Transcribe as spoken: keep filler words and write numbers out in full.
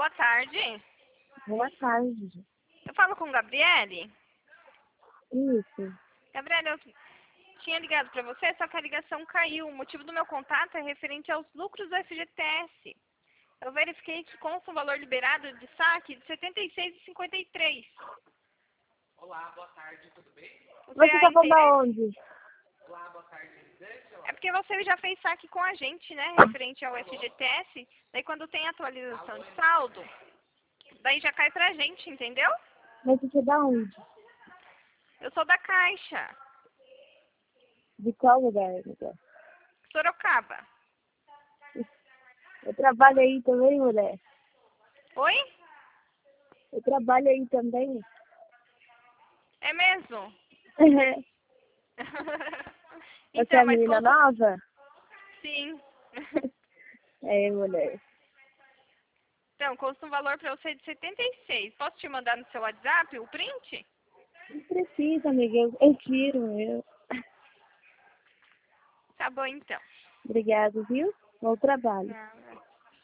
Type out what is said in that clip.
boa tarde. Boa tarde. Eu falo com Gabriele. Isso. Gabriele, eu tinha ligado para você, só que a ligação caiu. O motivo do meu contato é referente aos lucros do F G T S. Eu verifiquei que consta um valor liberado de saque de setenta e seis reais e cinquenta e três centavos. Olá, boa tarde, tudo bem? Você, Você tá falando interessa? aonde? Olá, boa tarde, Elisete. Olá. É porque você já fez saque com a gente, né? Referente ao F G T S. Daí quando tem atualização de saldo, daí já cai pra gente, entendeu? Mas você é da onde? Eu sou da Caixa, De qual lugar, amiga? Sorocaba. Eu trabalho aí também, mulher. Oi? Eu trabalho aí também. É mesmo? Você é Então, a mas menina conta... nova? Sim. É, mulher. Então, custa um valor para você de setenta e seis. Posso te mandar no seu WhatsApp o print? Não precisa, amiga. Eu, eu tiro, eu. Tá bom, então. Obrigada, viu? Bom trabalho. Não,